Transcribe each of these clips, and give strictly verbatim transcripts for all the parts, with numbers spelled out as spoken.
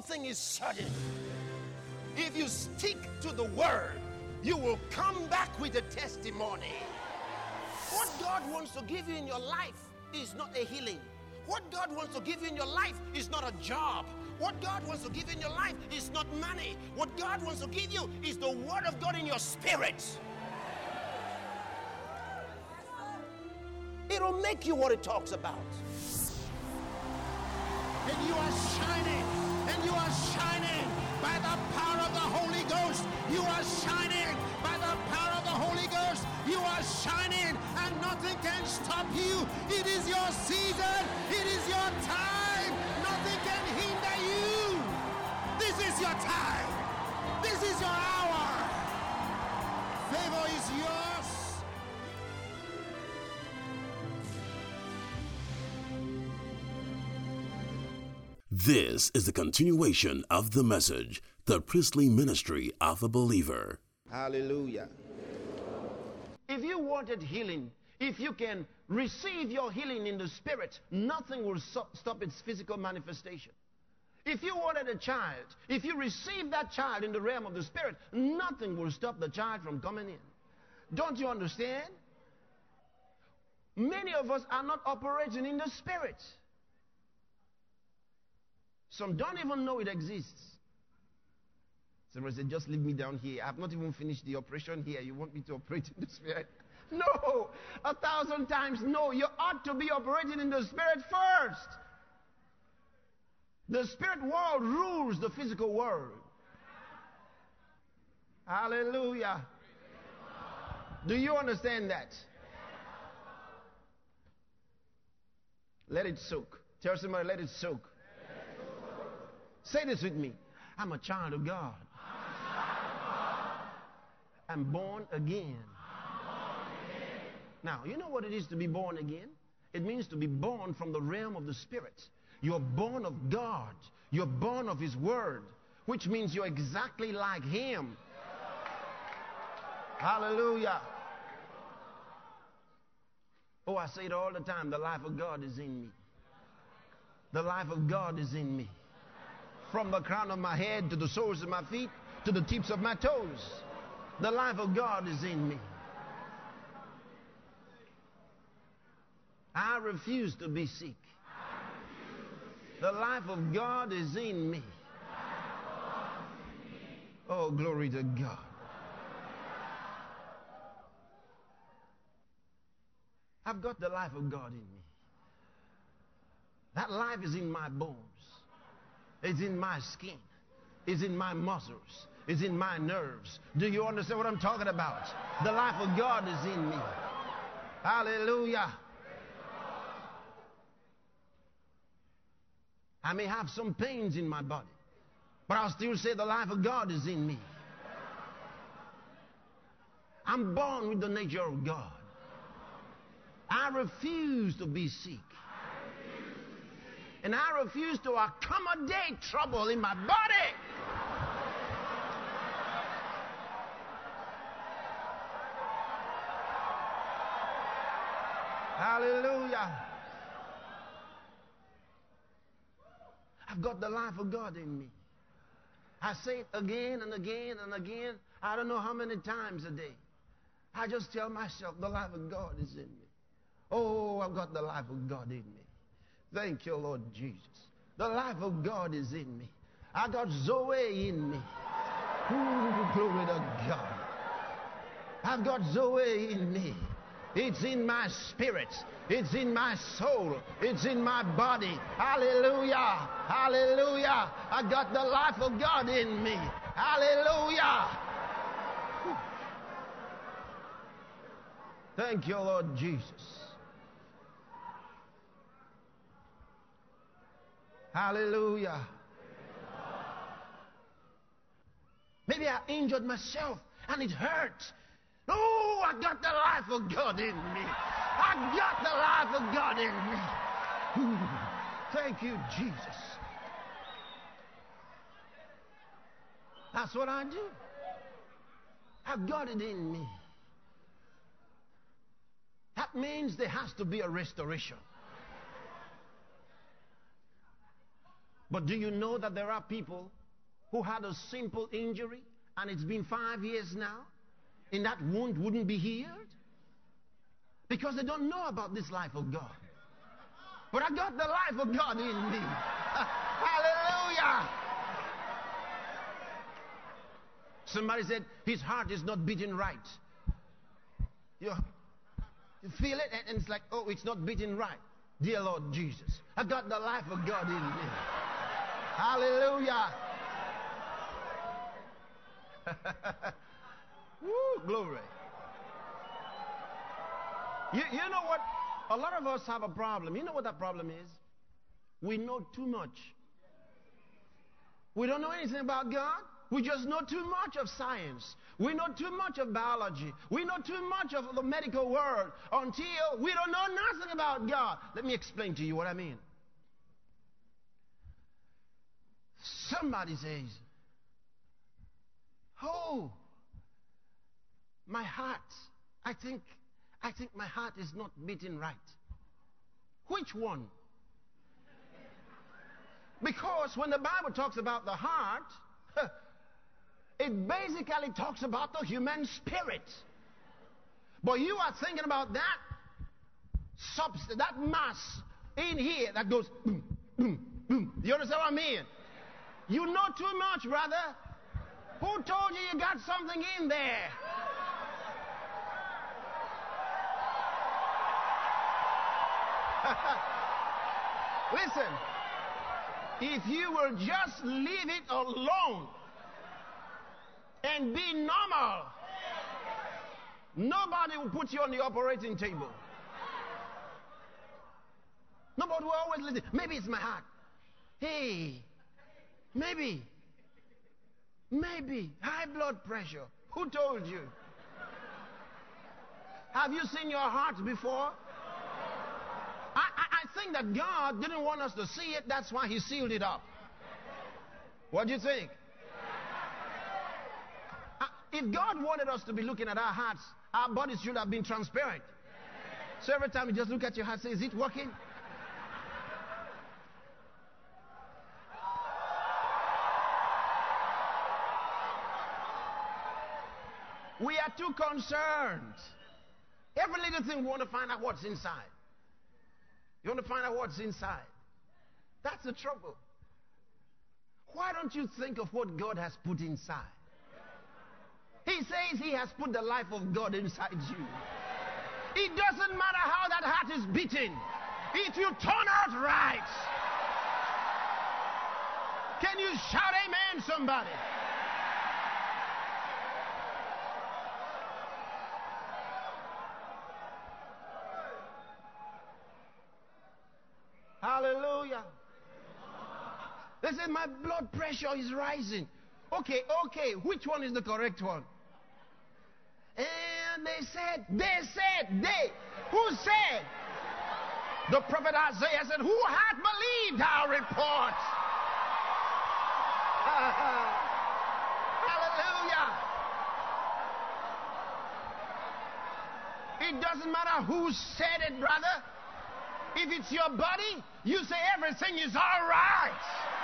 one thing is certain. If you stick to the word, you will come back with a testimony. What God wants to give you in your life is not a healing. What God wants to give you in your life is not a job. What God wants to give you in your life is not money. What God wants to give you is the word of God in your spirit. It'll make you what it talks about. And you are shining, and you are shining by the power of the Holy Ghost. You are shining by the power of the Holy Ghost. You are shining, and nothing can stop you. It is your season. It is your time. Nothing can hinder you. This is your time. This is your hour. Favor is yours. This is the continuation of the message, the priestly ministry of a believer. Hallelujah. If you wanted healing, if you can receive your healing in the spirit, nothing will so- stop its physical manifestation. If you wanted a child, if you receive that child in the realm of the spirit, nothing will stop the child from coming in. Don't you understand? Many of us are not operating in the spirit. Some don't even know it exists. Somebody said, just leave me down here. I have not even finished the operation here. You want me to operate in the spirit? No! A thousand times no. You ought to be operating in the spirit first. The spirit world rules the physical world. Hallelujah. Do you understand that? Let it soak. Tell somebody, let it soak. Say this with me. I'm a child of God. I'm born again. Now, you know what it is to be born again? It means to be born from the realm of the Spirit. You're born of God. You're born of His Word, which means you're exactly like Him. Hallelujah. Oh, I say it all the time. The life of God is in me. The life of God is in me. From the crown of my head to the soles of my feet to the tips of my toes. The life of God is in me. I refuse to be sick. The life of God is in me. Oh, glory to God. I've got the life of God in me. That life is in my bones. It's in my skin. It's in my muscles. It's in my nerves. Do you understand what I'm talking about? The life of God is in me. Hallelujah. I may have some pains in my body, but I'll still say the life of God is in me. I'm born with the nature of God. I refuse to be sick. And I refuse to accommodate trouble in my body. Hallelujah. I've got the life of God in me. I say it again and again and again. I don't know how many times a day. I just tell myself the life of God is in me. Oh, I've got the life of God in me. Thank you, Lord Jesus. The life of God is in me. I got Zoe in me. Ooh, glory to God. I've got Zoe in me. It's in my spirit. It's in my soul. It's in my body. Hallelujah. Hallelujah. I got the life of God in me. Hallelujah. Thank you, Lord Jesus. Hallelujah. Maybe I injured myself and it hurt. Oh, I got the life of God in me. I got the life of God in me. Ooh, thank you, Jesus. That's what I do. I've got it in me. That means there has to be a restoration. But do you know that there are people who had a simple injury and it's been five years now and that wound wouldn't be healed? Because they don't know about this life of God. But I got the life of God in me. Hallelujah. Somebody said his heart is not beating right. You, you feel it and it's like, oh, it's not beating right. Dear Lord Jesus, I got the life of God in me. Hallelujah. Woo, glory. You, you know what? A lot of us have a problem. You know what that problem is? We know too much. We don't know anything about God. We just know too much of science. We know too much of biology. We know too much of the medical world until we don't know nothing about God. Let me explain to you what I mean. Somebody says, oh, my heart, I think, I think my heart is not beating right. Which one? Because when the Bible talks about the heart, it basically talks about the human spirit. But you are thinking about that substance, that mass in here that goes boom, boom, boom. You understand what I mean? You know too much, brother. Who told you you got something in there? Listen, if you will just leave it alone and be normal, nobody will put you on the operating table. Nobody will always listen. Maybe it's my heart. Hey, maybe, maybe high blood pressure. Who told you? Have you seen your heart before? I, I, I think that God didn't want us to see it. That's why He sealed it up. What do you think? Uh, if God wanted us to be looking at our hearts, our bodies should have been transparent. So every time you just look at your heart, say, is it working? We are too concerned. Every little thing we want to find out what's inside. You want to find out what's inside. That's the trouble. Why don't you think of what God has put inside? He says He has put the life of God inside you. It doesn't matter how that heart is beating. If you turn out right. Can you shout amen, somebody? Hallelujah. Listen, my blood pressure is rising. Okay, okay, which one is the correct one? And they said, they said, they. Who said? The prophet Isaiah said, who hath believed our report? Hallelujah. It doesn't matter who said it, brother. If it's your body, you say everything is all right.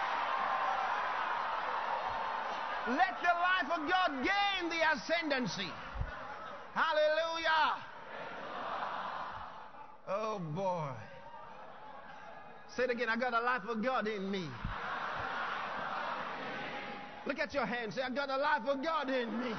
Let the life of God gain the ascendancy. Hallelujah. Oh boy. Say it again. I got a life of God in me. Look at your hand. Say, I got a life of God in me.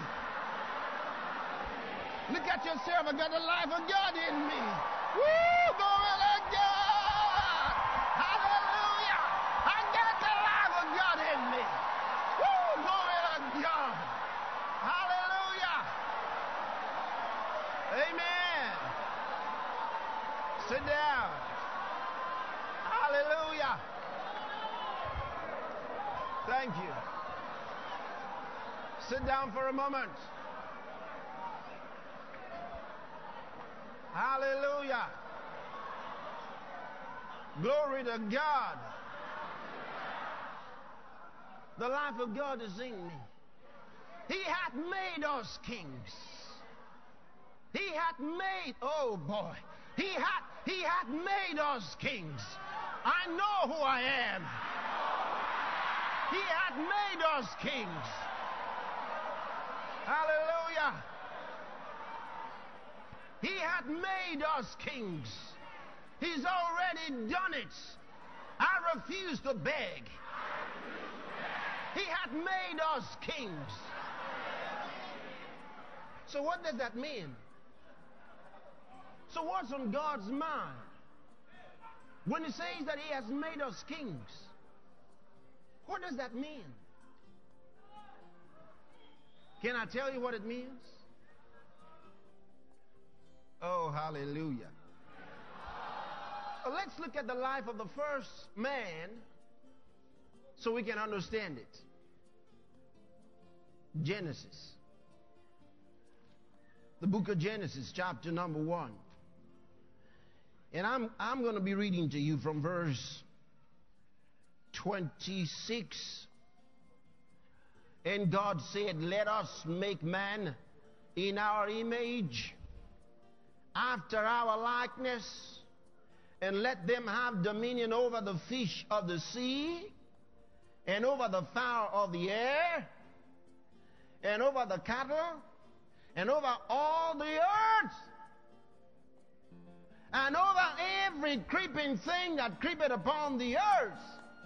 Look at yourself. I got a life of God in me. Woo! Glory to God! Hallelujah! I got the life of God in me. Woo! Glory to God! Hallelujah! Amen. Sit down. Hallelujah. Thank you. Sit down for a moment. Hallelujah. Glory to God. The life of God is in me. He hath made us kings. He hath made, oh boy, he hath, he hath made us kings. I know who I am. He hath made us kings. Hallelujah. He hath made us kings. He's already done it. I refuse to beg. He hath made us kings. So what does that mean? So what's on God's mind when he says that he has made us kings? What does that mean? Can I tell you what it means? Oh, hallelujah. So let's look at the life of the first man so we can understand it. Genesis. The book of Genesis, chapter number one. And I'm, I'm going to be reading to you from verse twenty-six. And God said, let us make man in our image, after our likeness, and let them have dominion over the fish of the sea, and over the fowl of the air, and over the cattle, and over all the earth, and over every creeping thing that creepeth upon the earth.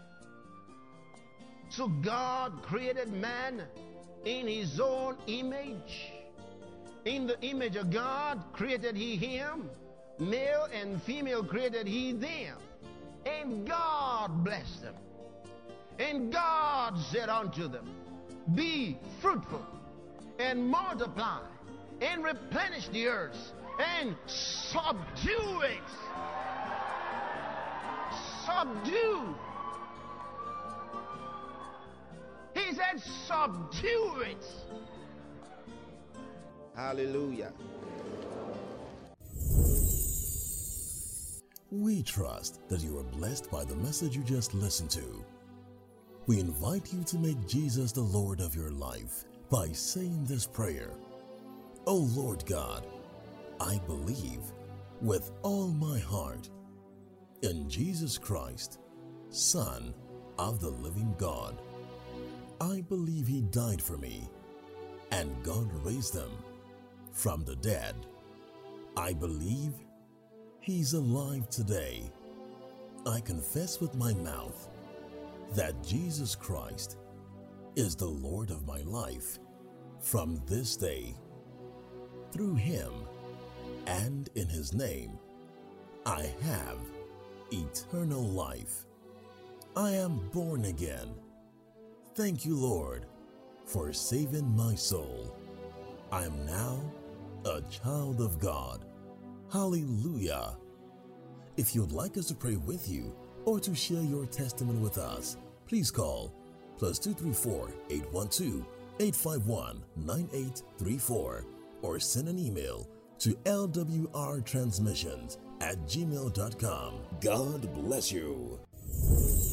So God created man in his own image. In the image of God created he him. Male and female created he them. And God blessed them. And God said unto them, be fruitful and multiply and replenish the earth and subdue it. Subdue. He said, subdue it. Hallelujah. We trust that you are blessed by the message you just listened to. We invite you to make Jesus the Lord of your life by saying this prayer. O Lord God, I believe with all my heart in Jesus Christ, Son of the living God. I believe he died for me, and God raised him from the dead. I believe he's alive today. I confess with my mouth that Jesus Christ is the Lord of my life from this day. Through him and in his name, I have eternal life. I am born again. Thank you, Lord, for saving my soul. I am now a child of God. Hallelujah. If you'd like us to pray with you or to share your testimony with us, please call plus two three four, eight one two, eight five one, nine eight three four or send an email to l w r transmissions at gmail dot com. God bless you.